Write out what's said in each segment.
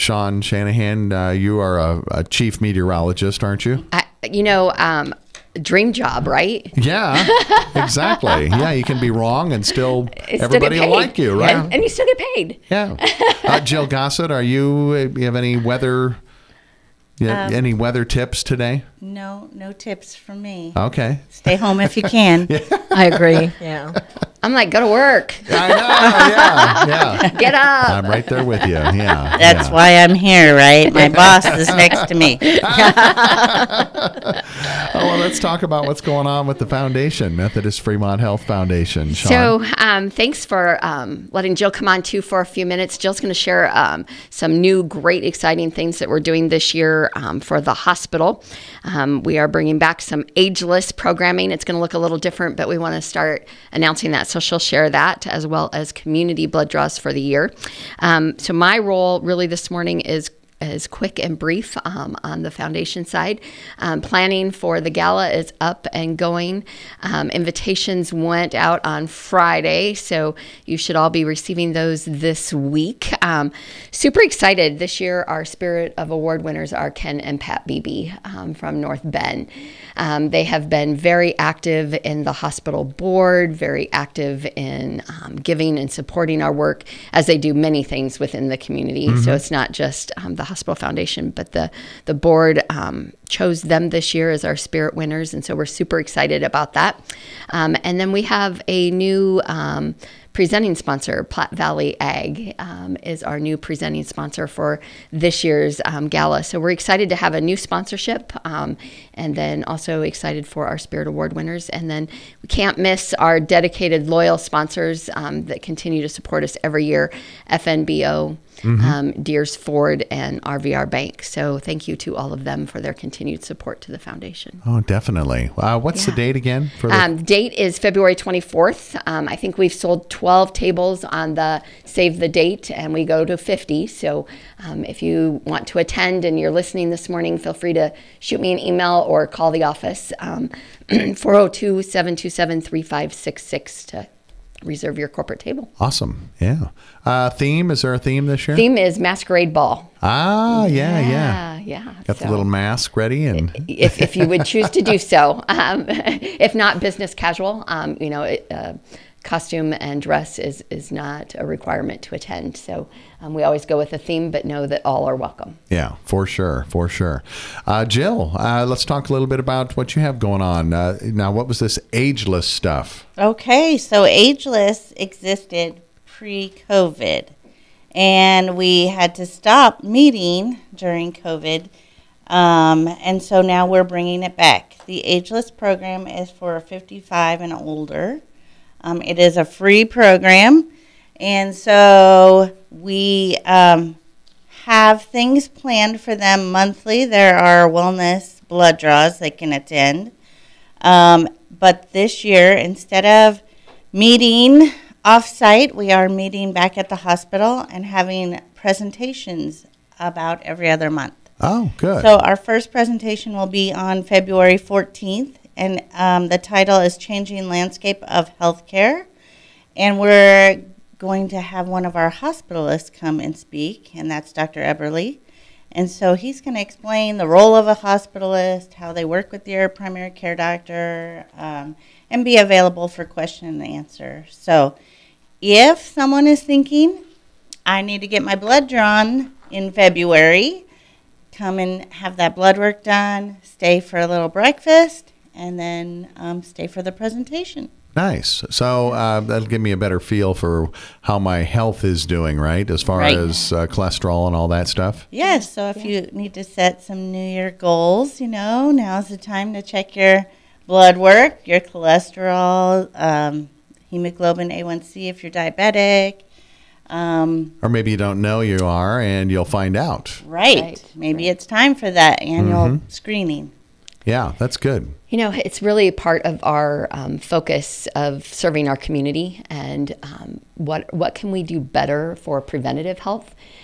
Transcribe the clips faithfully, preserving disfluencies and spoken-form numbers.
Sean Shanahan, uh, you are a, a chief meteorologist, aren't you? I, you know, um, dream job, right? Yeah, exactly. Yeah, you can be wrong and still Still everybody get will paid. like you, right? And, and you still get paid. Yeah. Uh, Jill Gossett, are you, you have any weather, you have Um, any weather tips today? No, no tips from me. Okay. Stay home if you can. I agree. Yeah. I'm like, go to work. I know, yeah, yeah. Get up. I'm right there with you, yeah. That's yeah. why I'm here, right? My boss is next to me. Oh, well, let's talk about what's going on with the foundation, Methodist Fremont Health Foundation. Sean. So um, thanks for um, letting Jill come on too for a few minutes. Jill's going to share um, some new, great, exciting things that we're doing this year um, for the hospital. Um, we are bringing back some ageless programming. It's going to look a little different, but we want to start announcing that. So she'll share that as well as community blood draws for the year. Um, so my role really this morning is is quick and brief um, on the foundation side. Um, planning for the gala is up and going. Um, invitations went out on Friday, so you should all be receiving those this week. Um, super excited. This year, our Spirit of Award winners are Ken and Pat Beebe um, from North Bend. Um, they have been very active in the hospital board, very active in um, giving and supporting our work as they do many things within the community. Mm-hmm. So it's not just um, the Hospital Foundation, but the, the board um, chose them this year as our Spirit winners. And so we're super excited about that. Um, and then we have a new um, presenting sponsor. Platte Valley Ag um, is our new presenting sponsor for this year's um, gala. So we're excited to have a new sponsorship um, and then also excited for our Spirit Award winners. And then we can't miss our dedicated loyal sponsors um, that continue to support us every year, F N B O, Mm-hmm. Um, Deers Ford, and R V R Bank. So thank you to all of them for their continued support to the foundation. Oh, definitely. Uh, what's Yeah. the date again? For the- Um, date is February twenty-fourth. Um, I think we've sold twelve tables on the Save the Date, and we go to fifty. So um, if you want to attend and you're listening this morning, feel free to shoot me an email or call the office, um, four oh two, seven two seven, three five six six to reserve your corporate table. Awesome. Yeah. Uh, theme, is there a theme this year? Theme is Masquerade Ball. Ah, yeah, yeah. Yeah, yeah. Got So the little mask ready and if, if you would choose to do so. Um, if not, business casual. Um, you know, it, uh, costume and dress is, is not a requirement to attend. So um, we always go with a theme, but know that all are welcome. yeah, for sure, for sure. Uh, Jill, uh, let's talk a little bit about what you have going on. Uh, now, what was this ageless stuff? Okay, so Ageless existed pre-COVID, and we had to stop meeting during COVID, um, and so now we're bringing it back. The Ageless program is for fifty-five and older. Um, it is a free program, and so we um, have things planned for them monthly. There are wellness blood draws they can attend. Um, but this year, instead of meeting off-site, we are meeting back at the hospital and having presentations about every other month. Oh, good. So our first presentation will be on February fourteenth, and um, the title is Changing Landscape of Healthcare. And we're going to have one of our hospitalists come and speak, and that's Doctor Eberly. And so he's going to explain the role of a hospitalist, how they work with your primary care doctor, um, and be available for question and answer. So if someone is thinking, I need to get my blood drawn in February, come and have that blood work done, stay for a little breakfast, and then um, stay for the presentation. Nice. So uh, that'll give me a better feel for how my health is doing, right? As far Right. as uh, cholesterol and all that stuff. Yes, so if you need to set some New Year goals, you know, now's the time to check your blood work, your cholesterol, um, hemoglobin A one C if you're diabetic. Um, Or maybe you don't know you are and you'll find out. right. Right, Maybe right. it's time for that annual Mhm. screening. Yeah, that's good. You know, it's really part of our um, focus of serving our community and um, what what can we do better for preventative health.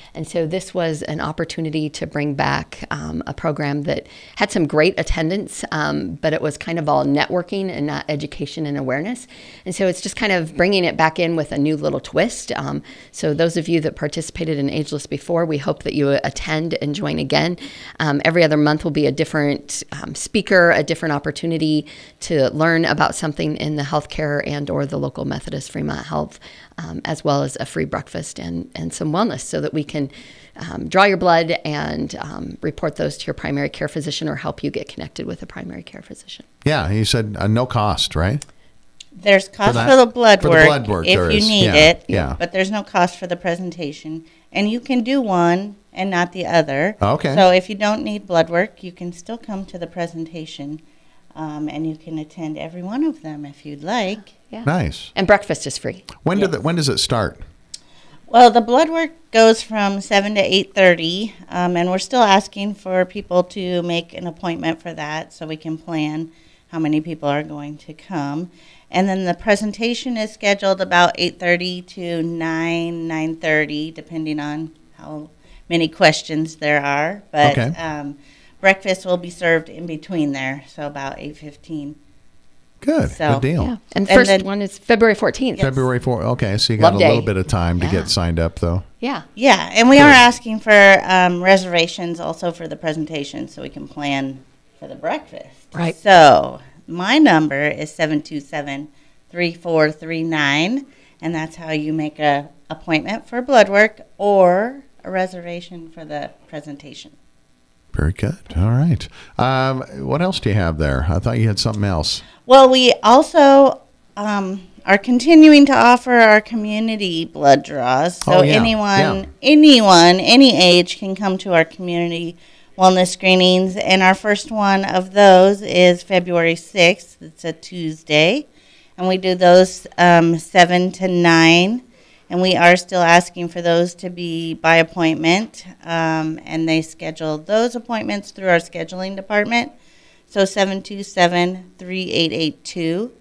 And so this was an opportunity to bring back um, a program that had some great attendance, um, but it was kind of all networking and not education and awareness. And so it's just kind of bringing it back in with a new little twist. Um, so those of you that participated in Ageless before, we hope that you attend and join again. Um, every other month will be a different um, speaker, a different opportunity to learn about something in the healthcare and or the local Methodist Fremont Health, um, as well as a free breakfast and, and some wellness so that we can um, draw your blood and um, report those to your primary care physician or help you get connected with a primary care physician. Yeah, you said uh, no cost, right? There's cost For for, that- the blood for the work blood work, if there you is. need Yeah, it, yeah. but there's no cost for the presentation. And you can do one and not the other. Okay. So if you don't need blood work, you can still come to the presentation, um, and you can attend every one of them if you'd like. Yeah. Nice. And breakfast is free. When Yes. did the, when does it start? Well, the blood work goes from seven to eight thirty, um, and we're still asking for people to make an appointment for that so we can plan how many people are going to come. And then the presentation is scheduled about eight thirty to nine, nine thirty, depending on how many questions there are. But Okay. um, breakfast will be served in between there, so about eight fifteen. Good. So, Good deal. Yeah. And the And first then- one is February fourteenth. Yes. February fourth. Okay, so you got Love a day. little bit of time to Yeah. get signed up, though. Yeah. Yeah, and we Good. are asking for um, reservations also for the presentation so we can plan for the breakfast. Right. So my number is seven two seven, three four three nine, and that's how you make a appointment for blood work or a reservation for the presentation. Very good. All right. Um, what else do you have there? I thought you had something else. Well, we also um, are continuing to offer our community blood draws. So Oh, yeah, anyone, yeah. anyone, any age can come to our community wellness screenings. And our first one of those is February sixth. It's a Tuesday. And we do those um, seven to nine. And we are still asking for those to be by appointment. Um, and they schedule those appointments through our scheduling department. So seven two seven, three eight eight two.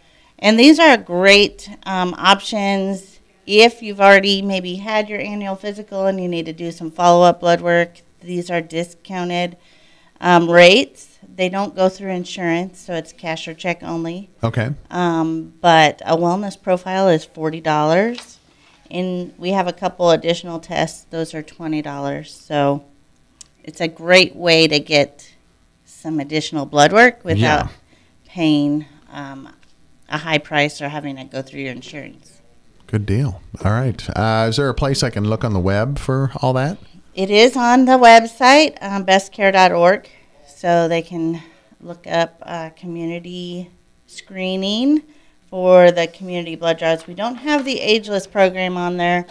And these are great um, options if you've already maybe had your annual physical and you need to do some follow-up blood work. These are discounted um, rates. They don't go through insurance, so it's cash or check only. Okay. Um, but a wellness profile is forty dollars. And we have a couple additional tests. Those are twenty dollars. So it's a great way to get some additional blood work without Yeah. paying um, a high price or having it go through your insurance. Good deal. All right. Uh, is there a place I can look on the web for all that? It is on the website, um, best care dot org, so they can look up uh, community screening for the community blood draws. We don't have the Ageless program on there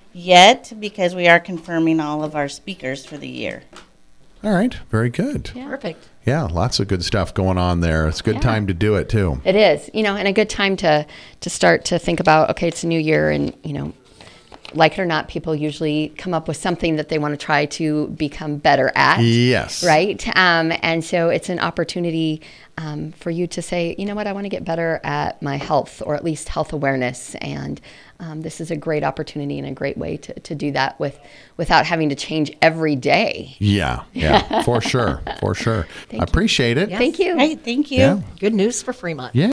yet because we are confirming all of our speakers for the year. All right. Very good. Yeah. Perfect. Yeah, lots of good stuff going on there. It's a good Yeah. time to do it, too. It is, you know, and a good time to to start to think about, okay, it's a new year, and, you know, like it or not, people usually come up with something that they want to try to become better at. Yes. Right? Um, and so it's an opportunity um, for you to say, you know what, I want to get better at my health, or at least health awareness. And um, this is a great opportunity and a great way to, to do that with without having to change every day. Yeah. Yeah. For sure. For sure. I appreciate it. Yes. Thank you. Great, thank you. Yeah. Good news for Fremont. Yeah.